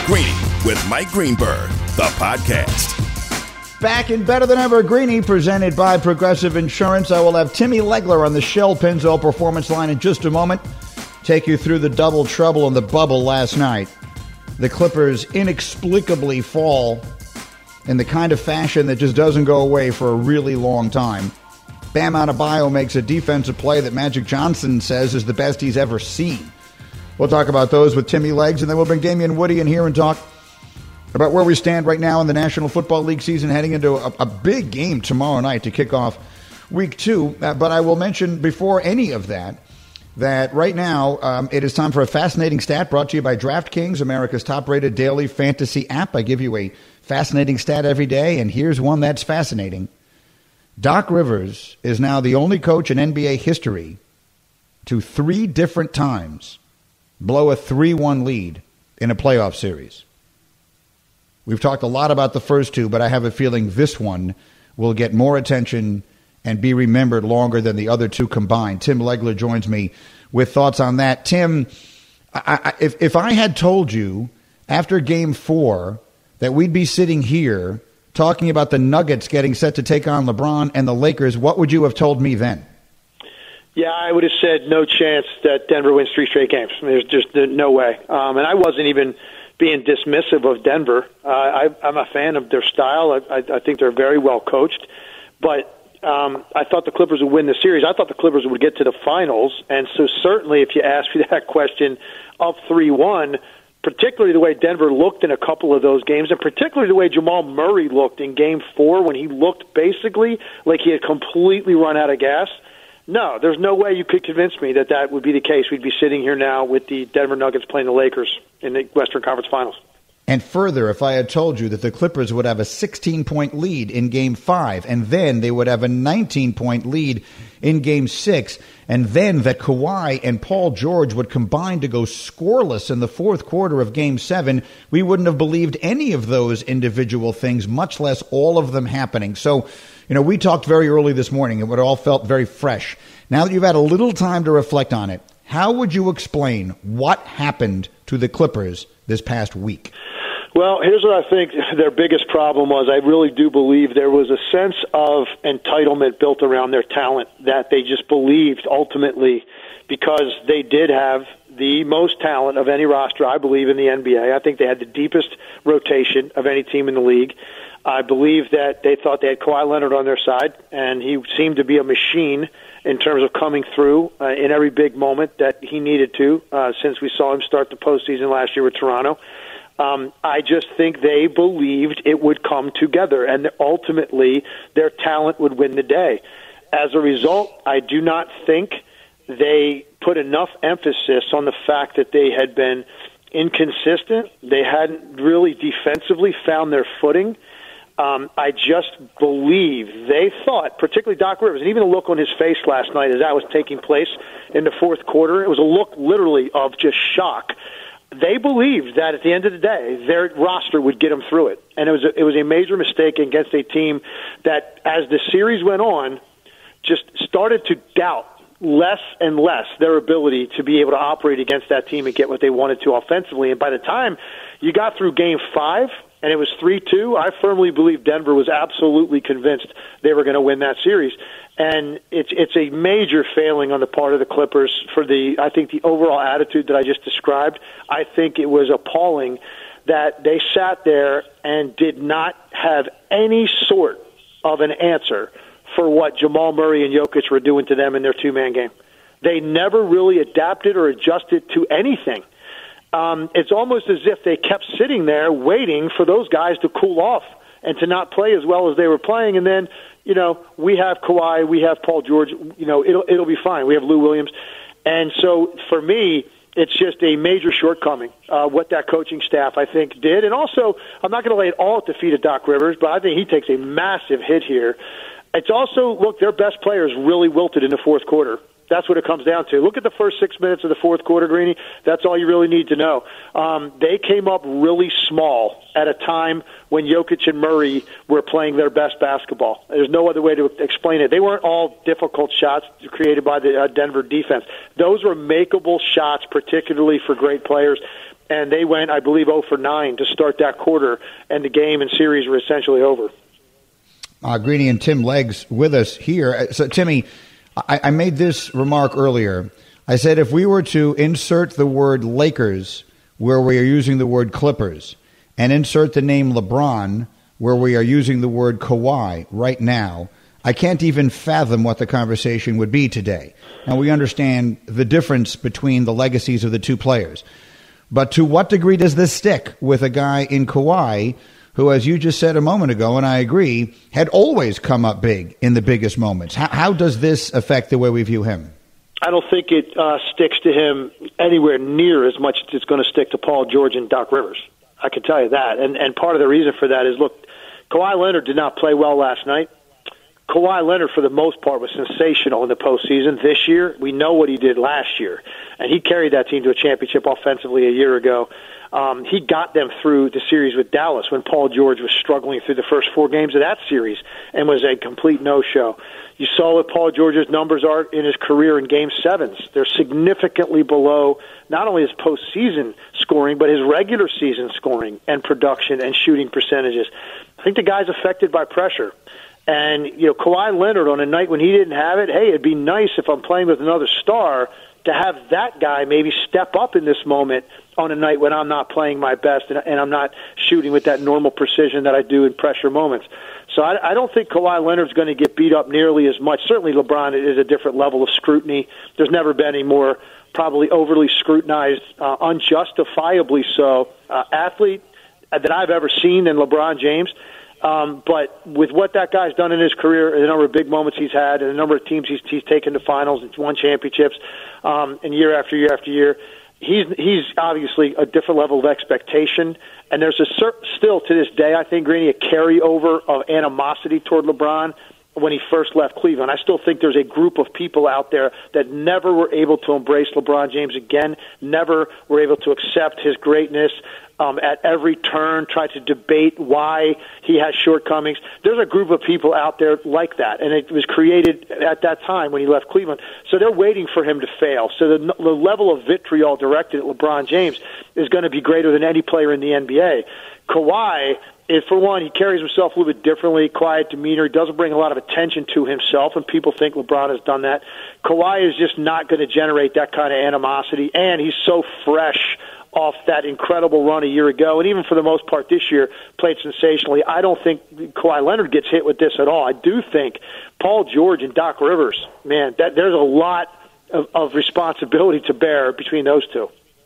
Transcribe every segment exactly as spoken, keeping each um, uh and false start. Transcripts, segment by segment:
Greeny with Mike Greenberg, the podcast. Back in Better Than Ever, Greeny, presented by Progressive Insurance. I will have Timmy Legler on the Shell Pennzoil Performance Line in just a moment. Take you through the double trouble in the bubble last night. The Clippers inexplicably fall in the kind of fashion that just doesn't go away for a really long time. Bam Adebayo makes a defensive play that Magic Johnson says is the best he's ever seen. We'll talk about those with Timmy Legs, and then we'll bring Damian Woody in here and talk about where we stand right now in the National Football League season, heading into a, a big game tomorrow night to kick off week two. Uh, but I will mention before any of that, that right now um, it is time for a fascinating stat brought to you by DraftKings, America's top-rated daily fantasy app. I give you a fascinating stat every day, and here's one that's fascinating. Doc Rivers is now the only coach in N B A history to three different times blow a three one lead in a playoff series. We've talked a lot about the first two, but I have a feeling this one will get more attention and be remembered longer than the other two combined. Tim Legler joins me with thoughts on that. Tim, I, I, if, if I had told you after game four that we'd be sitting here talking about the Nuggets getting set to take on LeBron and the Lakers, what would you have told me then? Yeah, I would have said no chance that Denver wins three straight games. I mean, there's just no way. Um, and I wasn't even being dismissive of Denver. Uh, I, I'm a fan of their style. I, I, I think they're very well coached. But um, I thought the Clippers would win the series. I thought the Clippers would get to the finals. And so certainly if you ask me that question up three one, particularly the way Denver looked in a couple of those games, and particularly the way Jamal Murray looked in game four when he looked basically like he had completely run out of gas, no, there's no way you could convince me that that would be the case. We'd be sitting here now with the Denver Nuggets playing the Lakers in the Western Conference Finals. And further, if I had told you that the Clippers would have a sixteen-point lead in Game five, and then they would have a nineteen-point lead in Game six, and then that Kawhi and Paul George would combine to go scoreless in the fourth quarter of Game seven, we wouldn't have believed any of those individual things, much less all of them happening. So, you know, we talked very early this morning, and it all felt very fresh. Now that you've had a little time to reflect on it, how would you explain what happened to the Clippers this past week? Well, here's what I think their biggest problem was. I really do believe there was a sense of entitlement built around their talent that they just believed ultimately, because they did have the most talent of any roster, I believe, in the N B A. I think they had the deepest rotation of any team in the league. I believe that they thought they had Kawhi Leonard on their side, and he seemed to be a machine in terms of coming through uh, in every big moment that he needed to uh, since we saw him start the postseason last year with Toronto. Um, I just think they believed it would come together, and ultimately their talent would win the day. As a result, I do not think they put enough emphasis on the fact that they had been inconsistent. They hadn't really defensively found their footing. Um, I just believe they thought, particularly Doc Rivers, and even the look on his face last night as that was taking place in the fourth quarter, it was a look literally of just shock. They believed that at the end of the day, their roster would get them through it. And it was a, it was a major mistake against a team that, as the series went on, just started to doubt less and less their ability to be able to operate against that team and get what they wanted to offensively. And by the time you got through game five and it was three two, I firmly believe Denver was absolutely convinced they were going to win that series. And it's it's a major failing on the part of the Clippers for the, I think, the overall attitude that I just described. I think it was appalling that they sat there and did not have any sort of an answer for what Jamal Murray and Jokic were doing to them in their two-man game. They never really adapted or adjusted to anything. Um, it's almost as if they kept sitting there waiting for those guys to cool off and to not play as well as they were playing. And then, you know, we have Kawhi, we have Paul George, you know, it'll it'll be fine. We have Lou Williams. And so for me, it's just a major shortcoming, uh, what that coaching staff, I think, did. And also, I'm not going to lay it all at the feet of Doc Rivers, but I think he takes a massive hit here. It's also, look, their best players really wilted in the fourth quarter. That's what it comes down to. Look at the first six minutes of the fourth quarter, Greeny. That's all you really need to know. Um, they came up really small at a time when Jokic and Murray were playing their best basketball. There's no other way to explain it. They weren't all difficult shots created by the uh, Denver defense. Those were makeable shots, particularly for great players. and they went, I believe, oh for nine to start that quarter, and the game and series were essentially over. Uh, Greeny and Tim Leggs with us here. So, Timmy, I, I made this remark earlier. I said if we were to insert the word Lakers where we are using the word Clippers, and insert the name LeBron where we are using the word Kawhi right now, I can't even fathom what the conversation would be today. And we understand the difference between the legacies of the two players. But to what degree does this stick with a guy in Kawhi who, as you just said a moment ago, and I agree, had always come up big in the biggest moments? How, how does this affect the way we view him? I don't think it uh, sticks to him anywhere near as much as it's going to stick to Paul George and Doc Rivers. I can tell you that. And, and part of the reason for that is, look, Kawhi Leonard did not play well last night. Kawhi Leonard, for the most part, was sensational in the postseason this year. We know what he did last year, and he carried that team to a championship offensively a year ago. Um, he got them through the series with Dallas when Paul George was struggling through the first four games of that series and was a complete no-show. You saw what Paul George's numbers are in his career in Game Sevens. They're significantly below not only his postseason scoring, but his regular season scoring and production and shooting percentages. I think the guy's affected by pressure. And, you know, Kawhi Leonard on a night when he didn't have it, hey, it'd be nice if I'm playing with another star to have that guy maybe step up in this moment on a night when I'm not playing my best and, and I'm not shooting with that normal precision that I do in pressure moments. So I, I don't think Kawhi Leonard's going to get beat up nearly as much. Certainly LeBron is a different level of scrutiny. There's never been a more probably overly scrutinized, uh, unjustifiably so, uh, athlete that I've ever seen than LeBron James. Um, but with what that guy's done in his career, and the number of big moments he's had, and the number of teams he's, he's taken to finals and won championships, um, and year after year after year, he's he's obviously a different level of expectation. And there's a cer- still to this day, I think, Greeny, a carryover of animosity toward LeBron when he first left Cleveland. I still think there's a group of people out there that never were able to embrace LeBron James again, never were able to accept his greatness. Um, at every turn, try to debate why he has shortcomings. There's a group of people out there like that, and it was created at that time when he left Cleveland. So they're waiting for him to fail. So the, the level of vitriol directed at LeBron James is going to be greater than any player in the N B A. Kawhi, is, for one, he carries himself a little bit differently, quiet demeanor. He doesn't bring a lot of attention to himself, and people think LeBron has done that. Kawhi is just not going to generate that kind of animosity, and he's so fresh off that incredible run a year ago, and even for the most part this year, played sensationally. I don't think Kawhi Leonard gets hit with this at all. I do think Paul George and Doc Rivers, man, that there's a lot of, of responsibility to bear between those two.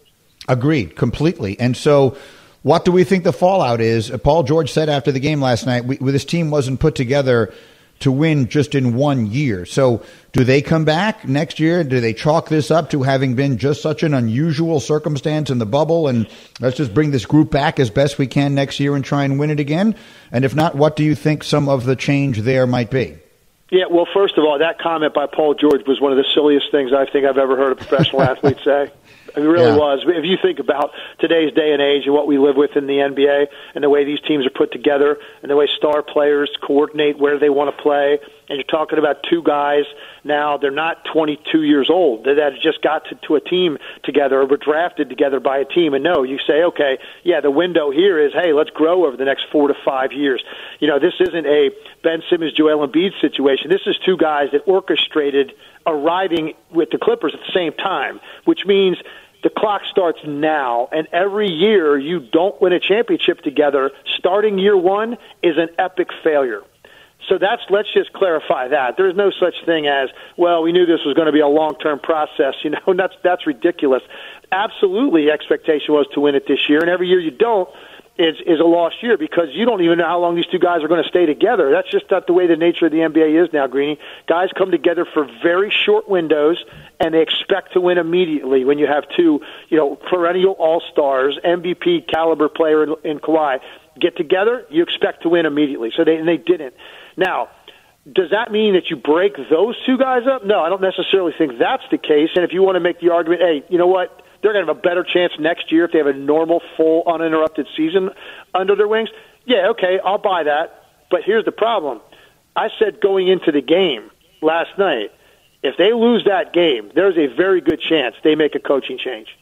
Agreed, completely. And so what do we think the fallout is? Paul George said after the game last night, we, this team wasn't put together to win just in one year. So do they come back next year? Do they chalk this up to having been just such an unusual circumstance in the bubble, and let's just bring this group back as best we can next year and try and win it again? And if not, what do you think some of the change there might be? Yeah, well, first of all, that comment by Paul George was one of the silliest things I think I've ever heard a professional athlete say. It really yeah. was. If you think about today's day and age and what we live with in the N B A and the way these teams are put together and the way star players coordinate where they want to play, and you're talking about two guys now, they're not twenty-two years old, that have just got to, to a team together or were drafted together by a team. And no, you say, okay, yeah, the window here is, hey, let's grow over the next four to five years. You know, this isn't a Ben Simmons, Joel Embiid situation. This is two guys that orchestrated arriving with the Clippers at the same time, which means the clock starts now, and every year you don't win a championship together, starting year one is an epic failure. So that's, let's just clarify that. There's no such thing as, well, we knew this was going to be a long-term process. You know, that's, that's ridiculous. Absolutely, the expectation was to win it this year, and every year you don't is, is a lost year because you don't even know how long these two guys are going to stay together. That's just not the way the nature of the N B A is now, Greeny. Guys come together for very short windows, and they expect to win immediately when you have two, you know, perennial all-stars, M V P caliber player in, in Kawhi get together, you expect to win immediately. So they, and they didn't. Now, does that mean that you break those two guys up? No, I don't necessarily think that's the case. And if you want to make the argument, hey, you know what, they're going to have a better chance next year if they have a normal, full, uninterrupted season under their wings, yeah, okay, I'll buy that. But here's the problem. I said going into the game last night, if they lose that game, there's a very good chance they make a coaching change.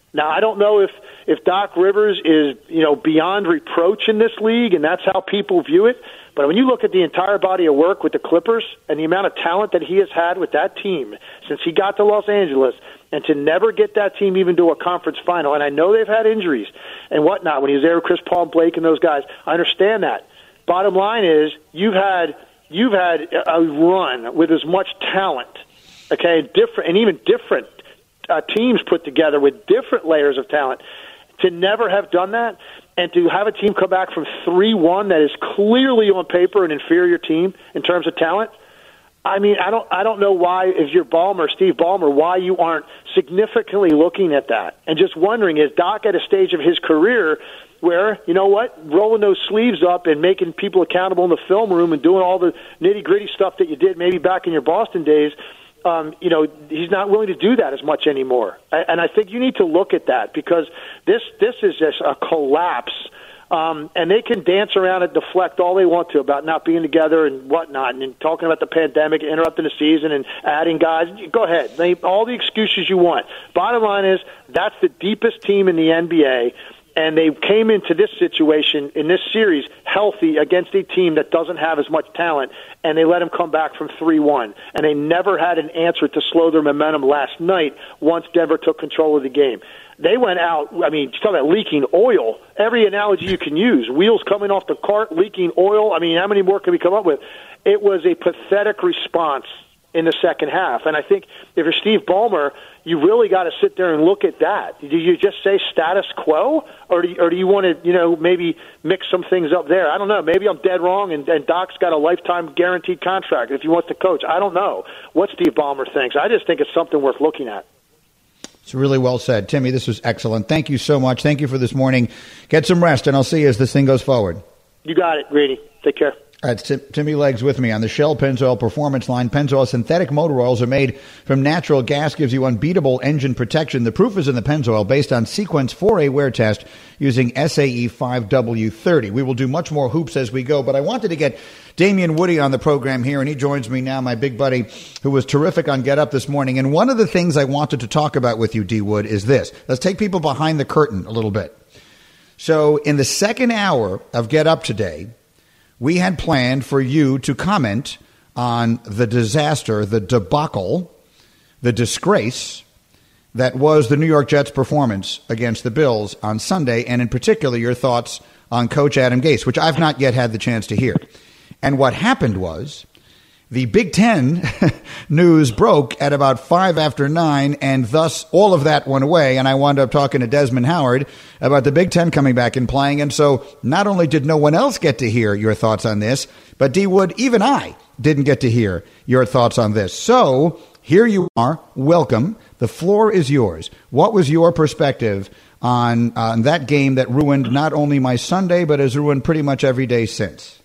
Now, I don't know if, if Doc Rivers is, you know, beyond reproach in this league, and that's how people view it. But when you look at the entire body of work with the Clippers and the amount of talent that he has had with that team since he got to Los Angeles, and to never get that team even to a conference final, and I know they've had injuries and whatnot when he was there with Chris Paul and Blake and those guys, I understand that. Bottom line is you've had you've had a run with as much talent, okay, different and even different uh, teams put together with different layers of talent. To never have done that, and to have a team come back from three one that is clearly on paper an inferior team in terms of talent, I mean, I don't I don't know why, if you're Ballmer, Steve Ballmer, why you aren't significantly looking at that and just wondering, is Doc at a stage of his career where, you know what, rolling those sleeves up and making people accountable in the film room and doing all the nitty-gritty stuff that you did maybe back in your Boston days, Um, you know, he's not willing to do that as much anymore. And I think you need to look at that because this this is just a collapse. Um, and they can dance around and deflect all they want to about not being together and whatnot and, and talking about the pandemic and interrupting the season and adding guys. Go ahead. Name all the excuses you want. Bottom line is that's the deepest team in the N B A. And they came into this situation, in this series, healthy against a team that doesn't have as much talent, and they let them come back from three one. And they never had an answer to slow their momentum last night once Denver took control of the game. They went out, I mean, talk about leaking oil, every analogy you can use, wheels coming off the cart, leaking oil. I mean, how many more can we come up with? It was a pathetic response in the second half. And I think if you're Steve Ballmer, you really got to sit there and look at that. Do you just say status quo, or do you, or do you want to, you know, maybe mix some things up there? I don't know. Maybe I'm dead wrong, and, and Doc's got a lifetime guaranteed contract if he wants to coach. I don't know what Steve Ballmer thinks. I just think it's something worth looking at. It's really well said. Timmy, this was excellent. Thank you so much. Thank you for this morning. Get some rest, and I'll see you as this thing goes forward. You got it, Greeny. Take care. All right, Tim, Timmy Leggs with me on the Shell Pennzoil Performance Line. Pennzoil synthetic motor oils are made from natural gas, gives you unbeatable engine protection. The proof is in the Pennzoil based on Sequence four A wear test using S A E five W thirty. We will do much more hoops as we go, but I wanted to get Damian Woody on the program here, and he joins me now, my big buddy, who was terrific on Get Up this morning. And one of the things I wanted to talk about with you, D. Wood, is this. Let's take people behind the curtain a little bit. So in the second hour of Get Up today, we had planned for you to comment on the disaster, the debacle, the disgrace that was the New York Jets' performance against the Bills on Sunday, and in particular your thoughts on Coach Adam Gase, which I've not yet had the chance to hear. And what happened was the Big Ten news broke at about five after nine, and thus all of that went away. And I wound up talking to Desmond Howard about the Big Ten coming back and playing. And so not only did no one else get to hear your thoughts on this, but D. Wood, even I didn't get to hear your thoughts on this. So here you are. Welcome. The floor is yours. What was your perspective on, on that game that ruined not only my Sunday, but has ruined pretty much every day since?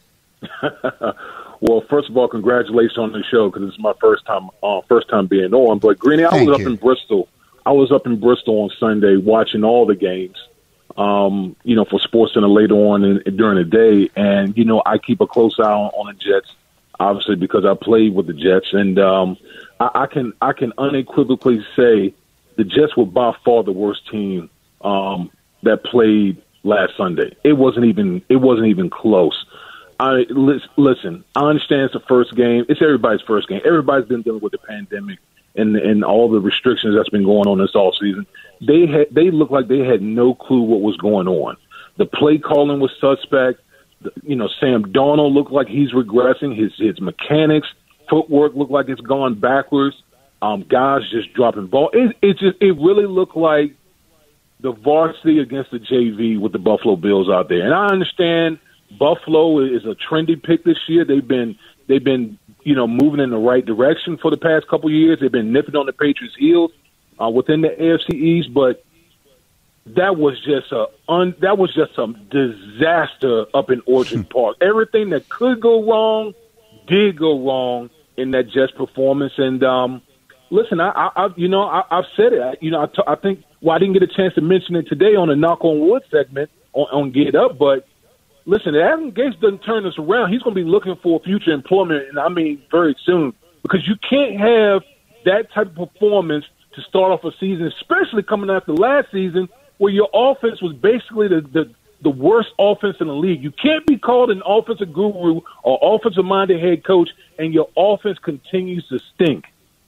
Well, first of all, congratulations on the show because it's my first time, uh, first time being on. But Greeny, I Thank was you. up in Bristol. I was up in Bristol on Sunday watching all the games, um, you know, for SportsCenter later on in, during the day. And you know, I keep a close eye on, on the Jets, obviously because I played with the Jets, and um, I, I can I can unequivocally say the Jets were by far the worst team um, that played last Sunday. It wasn't even it wasn't even close. I listen, I understand it's the first game. It's everybody's first game. Everybody's been dealing with the pandemic and and all the restrictions that's been going on this all season. They had they looked like they had no clue what was going on. The play calling was suspect. The, you know, Sam Darnold looked like he's regressing. His his mechanics, footwork looked like it's gone backwards. Um, guys just dropping ball. It it just it really looked like the varsity against the J V with the Buffalo Bills out there. And I understand Buffalo is a trendy pick this year. They've been they've been you know moving in the right direction for the past couple of years. They've been nipping on the Patriots' heels uh, within the A F C East, but that was just a un, that was just some disaster up in Orchard Park. Everything that could go wrong did go wrong in that Jets performance. And um, listen, I, I, I you know I, I've said it. I, you know I, t- I think well I didn't get a chance to mention it today on the Knock on Wood segment on, on Get Up, but. Listen, if Adam Gase doesn't turn this around, he's going to be looking for future employment, and I mean very soon, because you can't have that type of performance to start off a season, especially coming after last season where your offense was basically the, the, the worst offense in the league. You can't be called an offensive guru or offensive-minded head coach, and your offense continues to stink.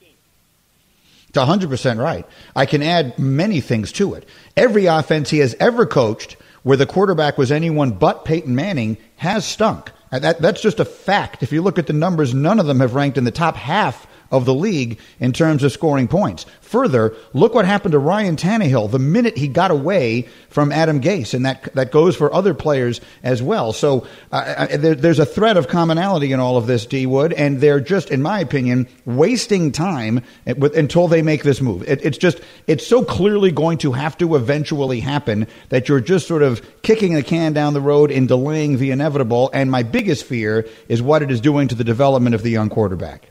It's one hundred percent right. I can add many things to it. Every offense he has ever coached where the quarterback was anyone but Peyton Manning has stunk. And that, that's just a fact. If you look at the numbers, none of them have ranked in the top half of the league in terms of scoring points. Further, look what happened to Ryan Tannehill the minute he got away from Adam Gase, and that that goes for other players as well. So uh, there, there's a thread of commonality in all of this, D. Wood, and they're just, in my opinion, wasting time with, until they make this move. It, it's just, it's so clearly going to have to eventually happen that you're just sort of kicking the can down the road and delaying the inevitable, and my biggest fear is what it is doing to the development of the young quarterback.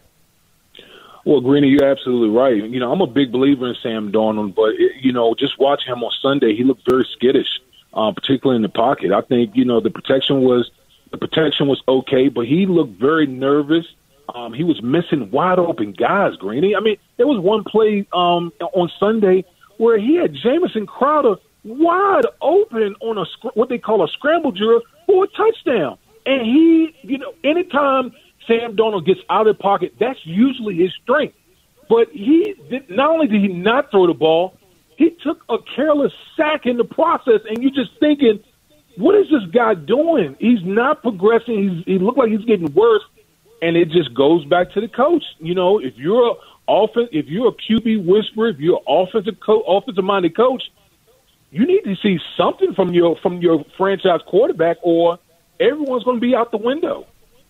Well, Greeny, you're absolutely right. You know, I'm a big believer in Sam Darnold, but, it, you know, just watching him on Sunday, he looked very skittish, uh, particularly in the pocket. I think, you know, the protection was the protection was okay, but he looked very nervous. Um, he was missing wide open guys, Greeny. I mean, there was one play um, on Sunday where he had Jamison Crowder wide open on a what they call a scramble drill for a touchdown. And he, you know, anytime Sam Darnold gets out of the pocket, that's usually his strength. But he did, not only did he not throw the ball, he took a careless sack in the process, and you're just thinking, what is this guy doing? He's not progressing. He's, he looked like he's getting worse, and it just goes back to the coach. You know, if you're a offense, if you're a Q B whisperer, if you're an offensive co- offensive-minded coach, you need to see something from your from your franchise quarterback, or everyone's going to be out the window.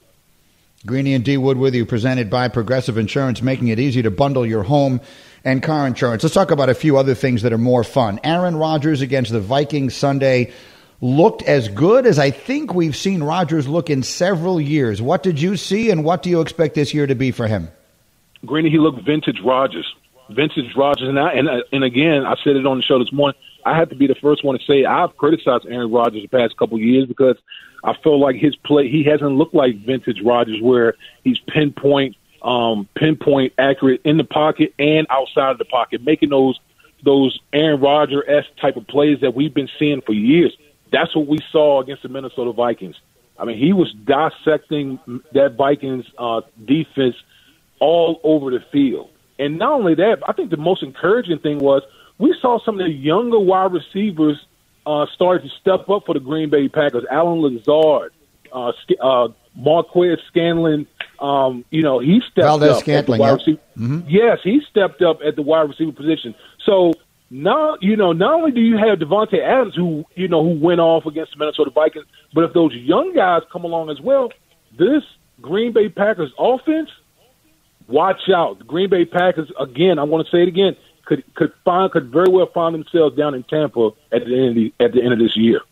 Greeny and D. Wood with you, presented by Progressive Insurance, making it easy to bundle your home and car insurance. Let's talk about a few other things that are more fun. Aaron Rodgers against the Vikings Sunday looked as good as I think we've seen Rodgers look in several years. What did you see, and what do you expect this year to be for him? Greeny, he looked vintage Rodgers. Vintage Rodgers. And, I, and, and again, I said it on the show this morning, I have to be the first one to say I've criticized Aaron Rodgers the past couple of years because I feel like his play, he hasn't looked like vintage Rodgers where he's pinpoint, um, pinpoint accurate in the pocket and outside of the pocket, making those those Aaron Rodgers-esque type of plays that we've been seeing for years. That's what we saw against the Minnesota Vikings. I mean, he was dissecting that Vikings uh, defense all over the field. And not only that, I think the most encouraging thing was we saw some of the younger wide receivers uh, start to step up for the Green Bay Packers. Alan Lazard, uh, uh, Marquez Scanlon, um, you know, he stepped Valdez up Scantling, at the wide yeah. receiver. Mm-hmm. Yes, he stepped up at the wide receiver position. So now, you know, not only do you have Devontae Adams, who you know who went off against the Minnesota Vikings, but if those young guys come along as well, this Green Bay Packers offense, watch out. The Green Bay Packers, again, I want to say it again, could could find could very well find themselves down in Tampa at the end of the, at the end of this year.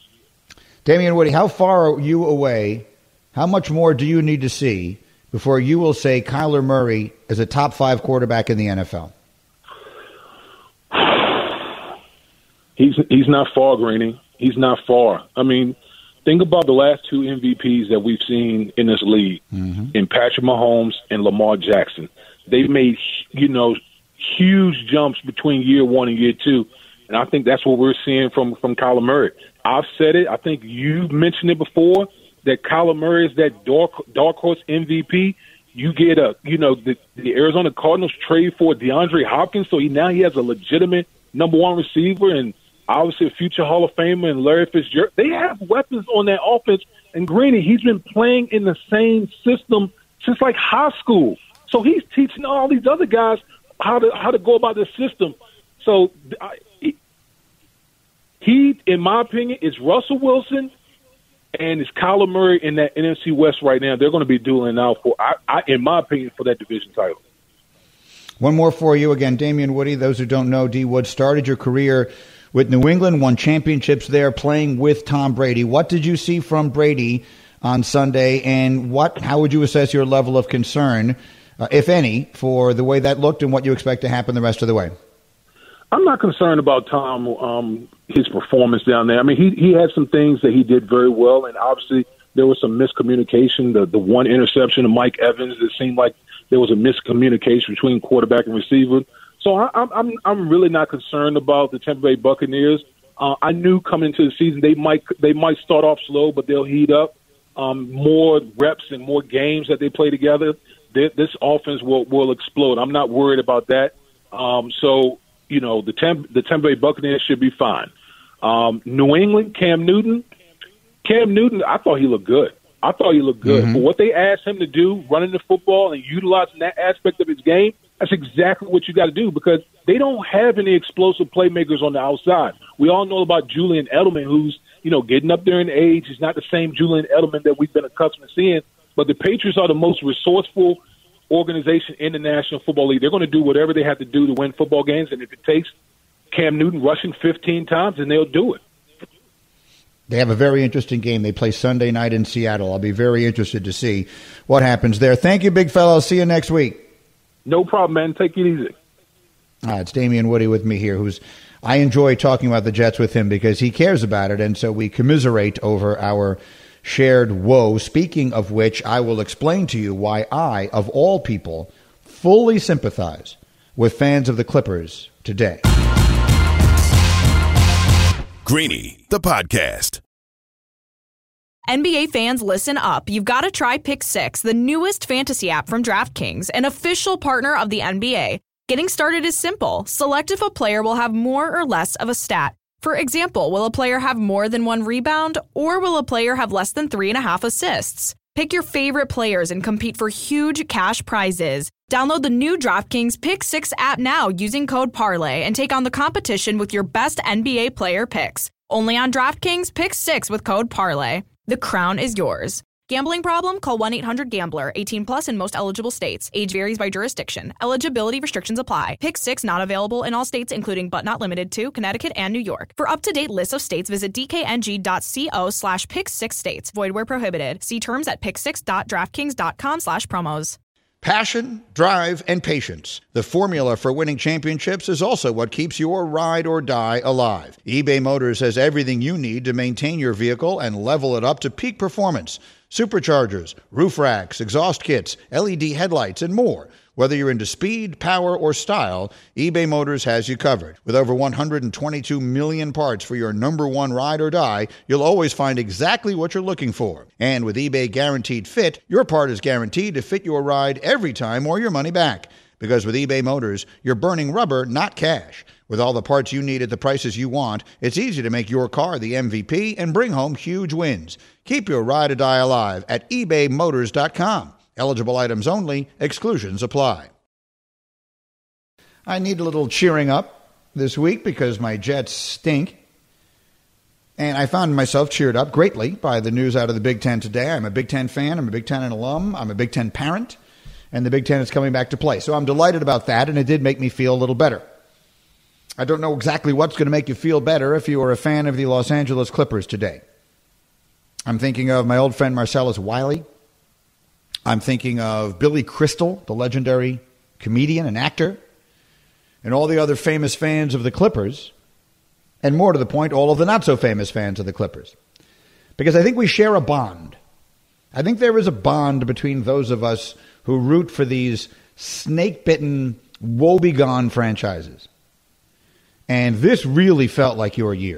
Damien Woody, how far are you away? How much more do you need to see before you will say Kyler Murray is a top five quarterback in the N F L? He's he's not far, Greeny. He's not far. I mean, think about the last two M V Ps that we've seen in this league, mm-hmm. in Patrick Mahomes and Lamar Jackson. They've made, you know, huge jumps between year one and year two, and I think that's what we're seeing from, from Kyler Murray. I've said it. I think you've mentioned it before, that Kyler Murray is that dark, dark horse M V P. You get a, you know, the, the Arizona Cardinals trade for DeAndre Hopkins, so he now he has a legitimate number one receiver and obviously a future Hall of Famer and Larry Fitzgerald. They have weapons on that offense. And Greeny, he's been playing in the same system since like high school. So he's teaching all these other guys how to how to go about the system. So I, he, in my opinion, is Russell Wilson and it's Kyler Murray in that N F C West right now. They're going to be dueling out for, I, I, in my opinion, for that division title. One more for you again, Damien Woody. Those who don't know, D. Wood started your career with New England, won championships there, playing with Tom Brady. What did you see from Brady on Sunday, and what? How would you assess your level of concern, uh, if any, for the way that looked and what you expect to happen the rest of the way? I'm not concerned about Tom, um, his performance down there. I mean, he he had some things that he did very well, and obviously there was some miscommunication. The the one interception of Mike Evans, it seemed like there was a miscommunication between quarterback and receiver. So I, I'm I'm I'm really not concerned about the Tampa Bay Buccaneers. Uh, I knew coming into the season they might they might start off slow, but they'll heat up. Um, more reps and more games that they play together, they, this offense will will explode. I'm not worried about that. Um, so you know the Tampa, the Tampa Bay Buccaneers should be fine. Um, New England, Cam Newton, Cam Newton, I thought he looked good. I thought he looked good. Mm-hmm. For what they asked him to do, running the football and utilizing that aspect of his game, that's exactly what you got to do because they don't have any explosive playmakers on the outside. We all know about Julian Edelman, who's, you know, getting up there in age. He's not the same Julian Edelman that we've been accustomed to seeing, but the Patriots are the most resourceful organization in the National Football League. They're going to do whatever they have to do to win football games, and if it takes Cam Newton rushing fifteen times, then they'll do it. They have a very interesting game. They play Sunday night in Seattle. I'll be very interested to see what happens there. Thank you, big fella. I'll see you next week. No problem, man. Take it easy. Uh, it's Damian Woody with me here, who's I enjoy talking about the Jets with him because he cares about it, and so we commiserate over our shared woe. Speaking of which, I will explain to you why I, of all people, fully sympathize with fans of the Clippers today. Greeny, the podcast. N B A fans, listen up. You've got to try Pick Six, the newest fantasy app from DraftKings, an official partner of the N B A. Getting started is simple. Select if a player will have more or less of a stat. For example, will a player have more than one rebound, or will a player have less than three and a half assists? Pick your favorite players and compete for huge cash prizes. Download the new DraftKings Pick Six app now using code Parlay and take on the competition with your best N B A player picks. Only on DraftKings Pick Six with code Parlay. The crown is yours. Gambling problem? Call one eight hundred gambler. eighteen plus in most eligible states. Age varies by jurisdiction. Eligibility restrictions apply. Pick Six not available in all states, including but not limited to Connecticut and New York. For up-to-date lists of states, visit dkng.co slash pick six states. Void where prohibited. See terms at pick six dot draftkings dot com slash promos. Passion, drive, and patience. The formula for winning championships is also what keeps your ride or die alive. eBay Motors has everything you need to maintain your vehicle and level it up to peak performance. Superchargers, roof racks, exhaust kits, L E D headlights, and more. Whether you're into speed, power, or style, eBay Motors has you covered. With over one hundred twenty-two million parts for your number one ride or die, you'll always find exactly what you're looking for. And with eBay Guaranteed Fit, your part is guaranteed to fit your ride every time or your money back. Because with eBay Motors, you're burning rubber, not cash. With all the parts you need at the prices you want, it's easy to make your car the M V P and bring home huge wins. Keep your ride or die alive at ebay motors dot com. Eligible items only. Exclusions apply. I need a little cheering up this week because my Jets stink. And I found myself cheered up greatly by the news out of the Big Ten today. I'm a Big Ten fan. I'm a Big Ten alum. I'm a Big Ten parent. And the Big Ten is coming back to play. So I'm delighted about that, and it did make me feel a little better. I don't know exactly what's going to make you feel better if you are a fan of the Los Angeles Clippers today. I'm thinking of my old friend Marcellus Wiley. I'm thinking of Billy Crystal, the legendary comedian and actor, and all the other famous fans of the Clippers, and more to the point, all of the not-so-famous fans of the Clippers. Because I think we share a bond. I think there is a bond between those of us who root for these snake-bitten, woe-begone franchises. And this really felt like your year.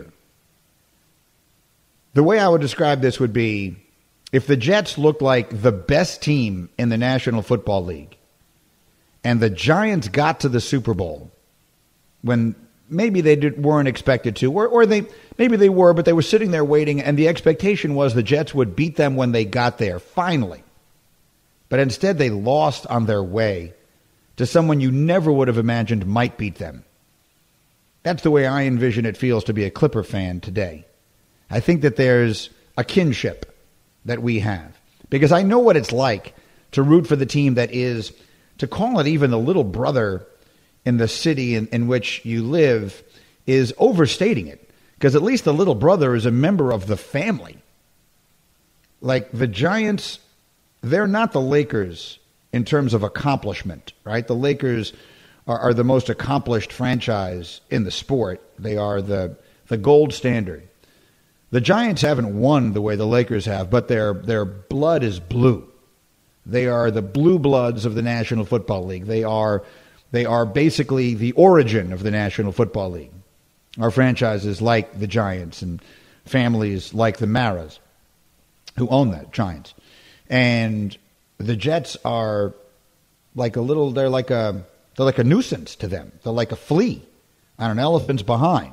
The way I would describe this would be, if the Jets looked like the best team in the National Football League, and the Giants got to the Super Bowl when maybe they did, weren't expected to, or, or they maybe they were, but they were sitting there waiting, and the expectation was the Jets would beat them when they got there, finally. But instead they lost on their way to someone you never would have imagined might beat them. That's the way I envision it feels to be a Clipper fan today. I think that there's a kinship that we have. Because I know what it's like to root for the team that is, to call it even the little brother in the city in, in which you live, is overstating it. Because at least the little brother is a member of the family. Like the Giants, they're not the Lakers in terms of accomplishment, right? The Lakers are, are the most accomplished franchise in the sport. They are the the gold standard. The Giants haven't won the way the Lakers have, but their their blood is blue. They are the blue bloods of the National Football League. They are They are basically the origin of the National Football League. Our franchises like the Giants and families like the Maras who own the Giants. And the Jets are like a little, they're like a, they're like a nuisance to them. They're like a flea on an elephant's behind.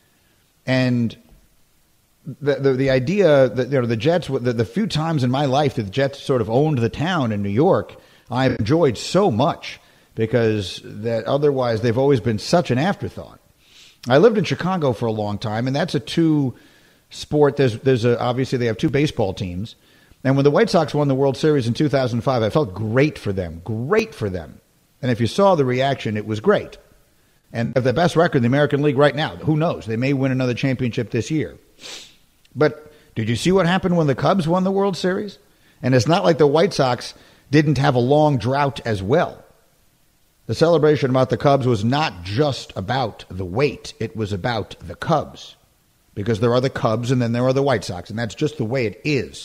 And the the, the idea that, you know, the Jets, the, the few times in my life that the Jets sort of owned the town in New York, I've enjoyed so much because that otherwise they've always been such an afterthought. I lived in Chicago for a long time, and that's a two sport. There's, there's a, obviously they have two baseball teams. And when the White Sox won the World Series in two thousand five, I felt great for them, great for them. And if you saw the reaction, it was great. And the best record in the American League right now, who knows? They may win another championship this year. But did you see what happened when the Cubs won the World Series? And it's not like the White Sox didn't have a long drought as well. The celebration about the Cubs was not just about the weight. It was about the Cubs. Because there are the Cubs and then there are the White Sox. And that's just the way it is.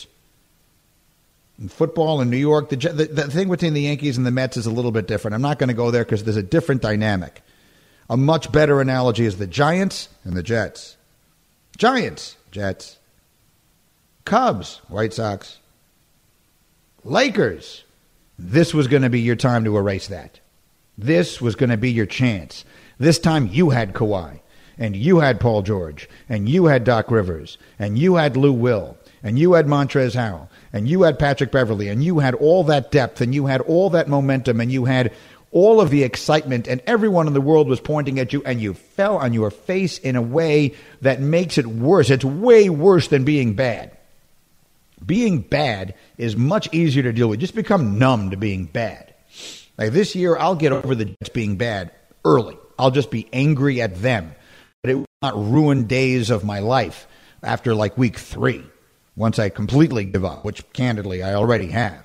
In football in New York, the, the, the thing between the Yankees and the Mets is a little bit different. I'm not going to go there because there's a different dynamic. A much better analogy is the Giants and the Jets. Giants, Jets. Cubs, White Sox. Lakers. This was going to be your time to erase that. This was going to be your chance. This time you had Kawhi, and you had Paul George, and you had Doc Rivers, and you had Lou Will, and you had Montrezl Harrell, and you had Patrick Beverley, and you had all that depth, and you had all that momentum, and you had all of the excitement, and everyone in the world was pointing at you, and you fell on your face in a way that makes it worse. It's way worse than being bad. Being bad is much easier to deal with. Just become numb to being bad. Like this year, I'll get over the Jets being bad early. I'll just be angry at them. But it will not ruin days of my life after like week three, once I completely give up, which candidly I already have.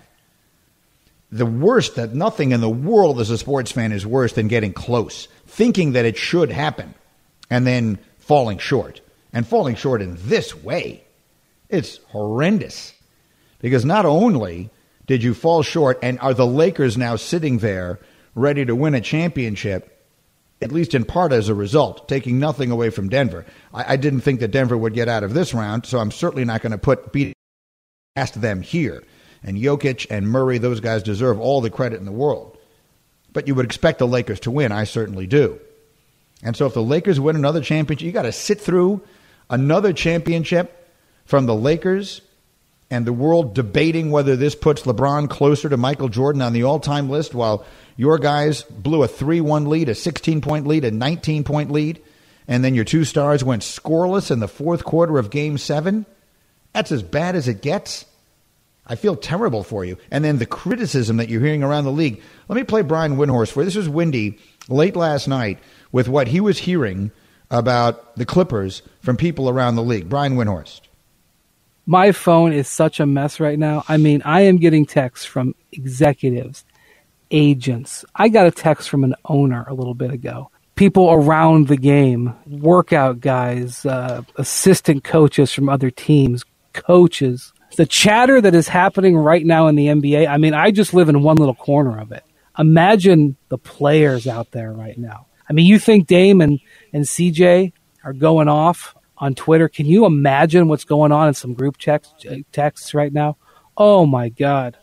The worst, that nothing in the world as a sports fan is worse than getting close, thinking that it should happen, and then falling short. And falling short in this way, it's horrendous. Because not only did you fall short, and are the Lakers now sitting there ready to win a championship, at least in part as a result, taking nothing away from Denver. I, I didn't think that Denver would get out of this round, so I'm certainly not going to put beat past them here. And Jokic and Murray, those guys deserve all the credit in the world. But you would expect the Lakers to win. I certainly do. And so if the Lakers win another championship, you got to sit through another championship from the Lakers and the world debating whether this puts LeBron closer to Michael Jordan on the all-time list while your guys blew a three one lead, a sixteen-point lead, a nineteen-point lead, and then your two stars went scoreless in the fourth quarter of Game seven. That's as bad as it gets. I feel terrible for you. And then the criticism that you're hearing around the league. Let me play Brian Windhorst for you. This was Windy late last night with what he was hearing about the Clippers from people around the league. Brian Windhorst. My phone is such a mess right now. I mean, I am getting texts from executives, agents. I got a text from an owner a little bit ago. People around the game, workout guys, uh, assistant coaches from other teams, coaches. The chatter that is happening right now in the N B A, I mean, I just live in one little corner of it. Imagine the players out there right now. I mean, you think Dame and, and C J are going off on Twitter. Can you imagine what's going on in some group text, texts right now? Oh, my God.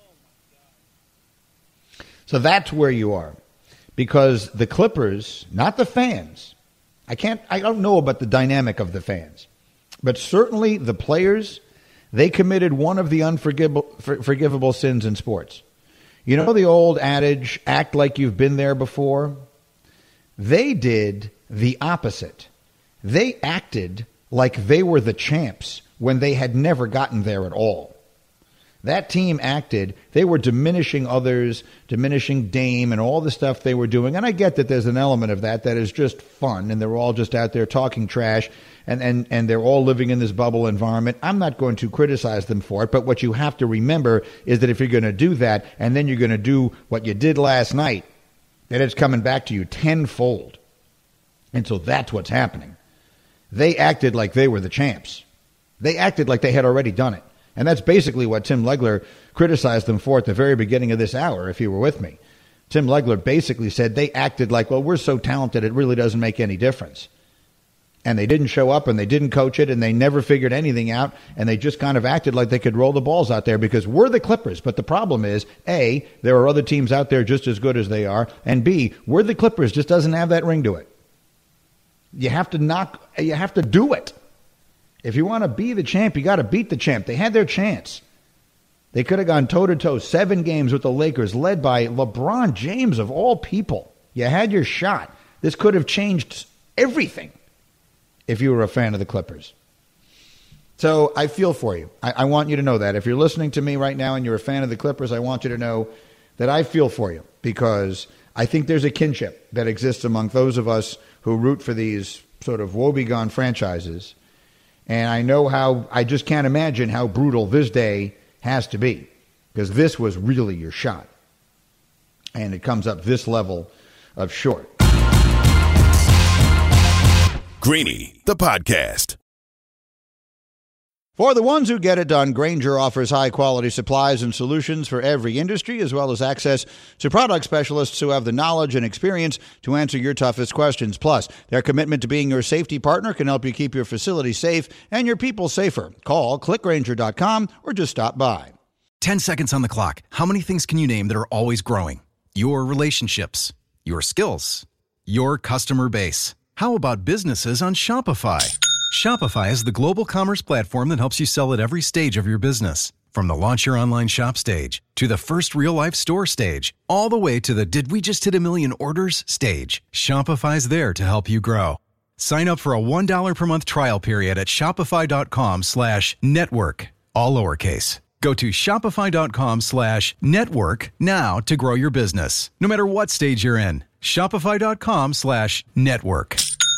So that's where you are. Because the Clippers, not the fans, I can't, I don't know about the dynamic of the fans, but certainly the players, they committed one of the unforgivable for, forgivable sins in sports. You know the old adage, act like you've been there before? They did the opposite. They acted like they were the champs when they had never gotten there at all. That team acted, they were diminishing others, diminishing Dame and all the stuff they were doing. And I get that there's an element of that that is just fun, and they're all just out there talking trash, and, and, and they're all living in this bubble environment. I'm not going to criticize them for it, but what you have to remember is that if you're going to do that, and then you're going to do what you did last night, then it's coming back to you tenfold. And so that's what's happening. They acted like they were the champs. They acted like they had already done it. And that's basically what Tim Legler criticized them for at the very beginning of this hour, if you were with me. Tim Legler basically said they acted like, well, we're so talented, it really doesn't make any difference. And they didn't show up, and they didn't coach it, and they never figured anything out, and they just kind of acted like they could roll the balls out there because we're the Clippers. But the problem is, A, there are other teams out there just as good as they are, and B, we're the Clippers just doesn't have that ring to it. You have to knock, you have to do it. If you want to be the champ, you got to beat the champ. They had their chance. They could have gone toe-to-toe, seven games with the Lakers, led by LeBron James, of all people. You had your shot. This could have changed everything if you were a fan of the Clippers. So I feel for you. I, I want you to know that. If you're listening to me right now and you're a fan of the Clippers, I want you to know that I feel for you because I think there's a kinship that exists among those of us who root for these sort of woebegone franchises. And I know how, I just can't imagine how brutal this day has to be because this was really your shot. And it comes up this level of short. Greeny, the podcast. For the ones who get it done, Grainger offers high-quality supplies and solutions for every industry, as well as access to product specialists who have the knowledge and experience to answer your toughest questions. Plus, their commitment to being your safety partner can help you keep your facility safe and your people safer. Call click grainger dot com or just stop by. Ten seconds on the clock. How many things can you name that are always growing? Your relationships, your skills, your customer base. How about businesses on Shopify? Shopify is the global commerce platform that helps you sell at every stage of your business. From the launch your online shop stage, to the first real-life store stage, all the way to the did we just hit a million orders stage. Shopify's there to help you grow. Sign up for a one dollar per month trial period at shopify.com slash network, all lowercase. Go to shopify.com slash network now to grow your business, no matter what stage you're in. Shopify.com slash network.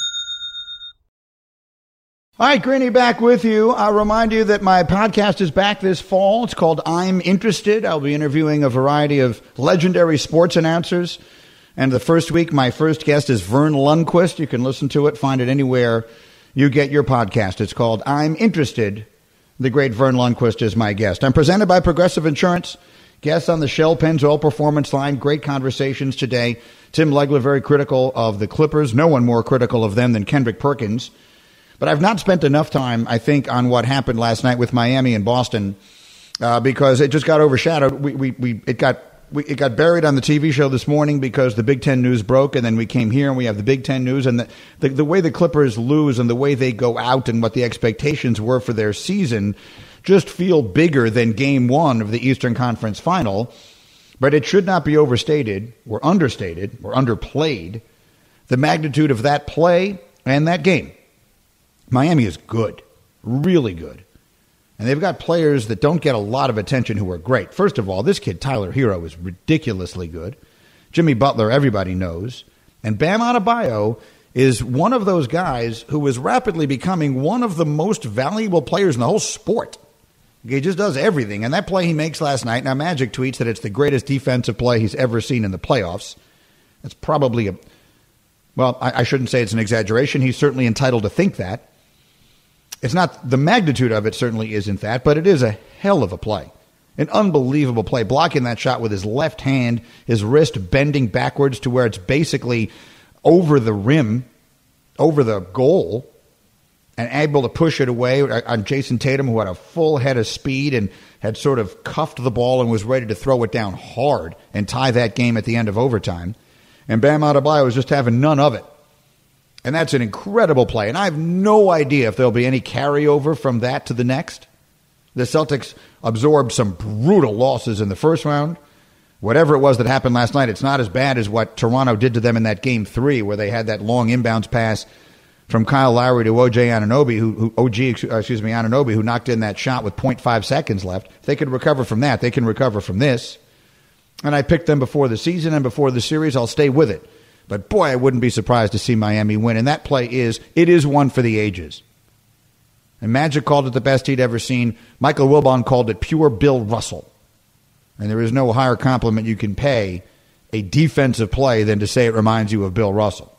All right, Greeny back with you. I'll remind you that my podcast is back this fall. It's called I'm Interested. I'll be interviewing a variety of legendary sports announcers. And the first week, my first guest is Vern Lundquist. You can listen to it, find it anywhere you get your podcast. It's called I'm Interested. The great Vern Lundquist is my guest. I'm presented by Progressive Insurance. Guests on the Shell Pennzoil Performance Line. Great conversations today. Tim Legler, very critical of the Clippers. No one more critical of them than Kendrick Perkins. But I've not spent enough time, I think, on what happened last night with Miami and Boston uh, because it just got overshadowed. We, we, we, it got we, it got buried on the T V show this morning because the Big Ten news broke, and then we came here and we have the Big Ten news. And the, the, the way the Clippers lose and the way they go out and what the expectations were for their season just feel bigger than game one of the Eastern Conference Final. But it should not be overstated or understated or underplayed the magnitude of that play and that game. Miami is good, really good. And they've got players that don't get a lot of attention who are great. First of all, this kid, Tyler Hero, is ridiculously good. Jimmy Butler, everybody knows. And Bam Adebayo is one of those guys who is rapidly becoming one of the most valuable players in the whole sport. He just does everything. And that play he makes last night, now Magic tweets that it's the greatest defensive play he's ever seen in the playoffs. That's probably a, well, I, I shouldn't say it's an exaggeration. He's certainly entitled to think that. It's not, the magnitude of it certainly isn't that, but it is a hell of a play. An unbelievable play. Blocking that shot with his left hand, his wrist bending backwards to where it's basically over the rim, over the goal, and able to push it away on Jason Tatum, who had a full head of speed and had sort of cuffed the ball and was ready to throw it down hard and tie that game at the end of overtime. And Bam Adebayo was just having none of it. And that's an incredible play. And I have no idea if there'll be any carryover from that to the next. The Celtics absorbed some brutal losses in the first round. Whatever it was that happened last night, it's not as bad as what Toronto did to them in that game three, where they had that long inbounds pass from Kyle Lowry to O J Anunoby, who, who O G, excuse me, Anunoby, who knocked in that shot with point five seconds left. If they could recover from that, they can recover from this. And I picked them before the season and before the series. I'll stay with it. But, boy, I wouldn't be surprised to see Miami win. And that play is, it is one for the ages. And Magic called it the best he'd ever seen. Michael Wilbon called it pure Bill Russell. And there is no higher compliment you can pay a defensive play than to say it reminds you of Bill Russell.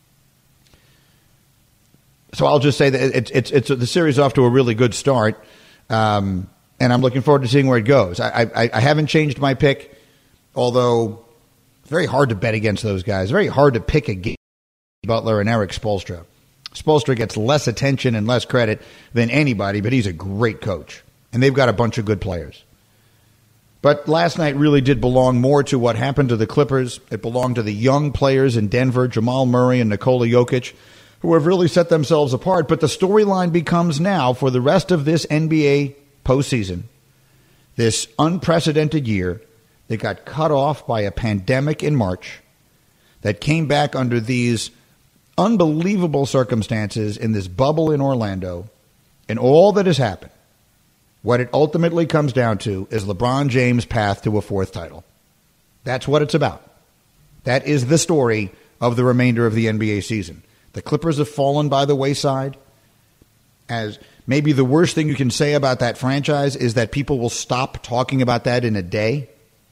So I'll just say that it's, it's, it's the series off to a really good start. Um, and I'm looking forward to seeing where it goes. I, I, I haven't changed my pick, although It's very hard to bet against those guys. Very hard to pick against Butler and Eric Spoelstra. Spoelstra gets less attention and less credit than anybody, but he's a great coach. And they've got a bunch of good players. But last night really did belong more to what happened to the Clippers. It belonged to the young players in Denver, Jamal Murray and Nikola Jokic, who have really set themselves apart. But the storyline becomes now, for the rest of this N B A postseason, this unprecedented year that got cut off by a pandemic in March, that came back under these unbelievable circumstances in this bubble in Orlando, and all that has happened. What it ultimately comes down to is LeBron James' path to a fourth title. That's what it's about. That is the story of the remainder of the N B A season. The Clippers have fallen by the wayside. As maybe the worst thing you can say about that franchise is that people will stop talking about that in a day.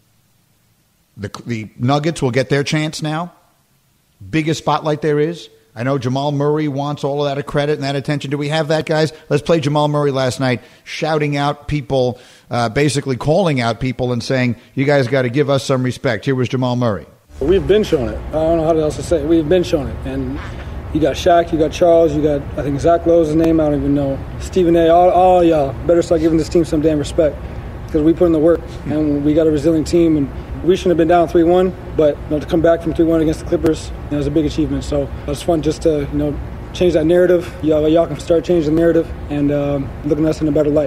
The, the Nuggets will get their chance now. Biggest spotlight there is. I know Jamal Murray wants all of that credit and that attention. Do we have that, guys? Let's play Jamal Murray last night, shouting out people, uh, basically calling out people and saying, you guys got to give us some respect. Here was Jamal Murray. We've been showing it. I don't know how else to say it. We've been showing it. And you got Shaq, you got Charles, you got, I think, Zach Lowe's his name. I don't even know. Stephen A. All, all y'all better start giving this team some damn respect because we put in the work. And we got a resilient team. And we shouldn't have been down three one, but you know, to come back from three one against the Clippers, you know, it was a big achievement. So it's fun just to you know change that narrative. Y'all, y'all can start changing the narrative and um, looking at us in a better light.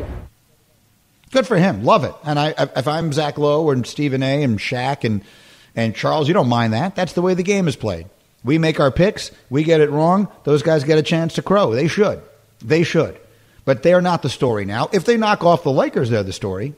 Good for him. Love it. And I, if I'm Zach Lowe and Stephen A. and Shaq and, and Charles, you don't mind that. That's the way the game is played. We make our picks. We get it wrong. Those guys get a chance to crow. They should. They should. But they're not the story now. If they knock off the Lakers, they're the story.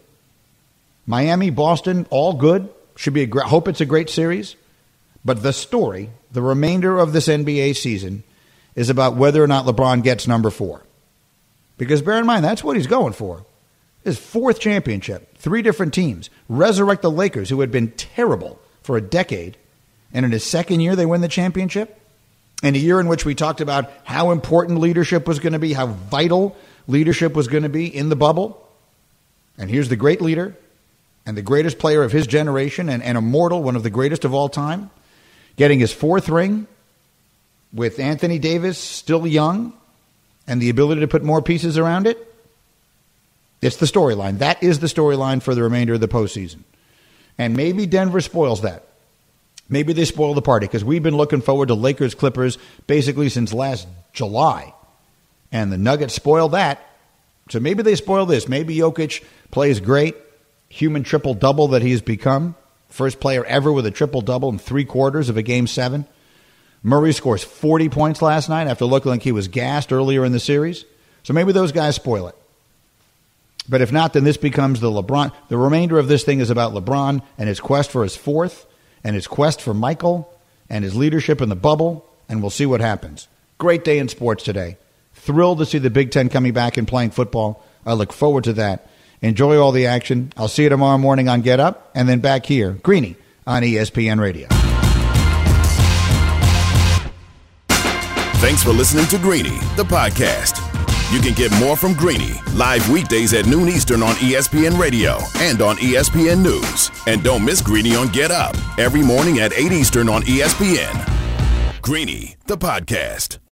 Miami, Boston, all good. Should be a great, hope it's a great series. But the story, the remainder of this N B A season, is about whether or not LeBron gets number four. Because bear in mind, that's what he's going for. His fourth championship, three different teams, resurrect the Lakers, who had been terrible for a decade. And in his second year, they win the championship. In a year in which we talked about how important leadership was going to be, how vital leadership was going to be in the bubble. And here's the great leader and the greatest player of his generation and, and immortal, one of the greatest of all time, getting his fourth ring with Anthony Davis still young and the ability to put more pieces around it. It's the storyline. That is the storyline for the remainder of the postseason. And maybe Denver spoils that. Maybe they spoil the party because we've been looking forward to Lakers Clippers basically since last July. And the Nuggets spoil that. So maybe they spoil this. Maybe Jokic plays great. Human triple-double that he's become. First player ever with a triple-double in three quarters of a game seven. Murray scores forty points last night after looking like he was gassed earlier in the series. So maybe those guys spoil it. But if not, then this becomes the LeBron. The remainder of this thing is about LeBron and his quest for his fourth and his quest for Michael and his leadership in the bubble, and we'll see what happens. Great day in sports today. Thrilled to see the Big Ten coming back and playing football. I look forward to that. Enjoy all the action. I'll see you tomorrow morning on Get Up, and then back here, Greeny on E S P N Radio. Thanks for listening to Greeny, the podcast. You can get more from Greeny live weekdays at noon Eastern on E S P N Radio and on E S P N News. And don't miss Greeny on Get Up every morning at eight Eastern on E S P N. Greeny, the podcast.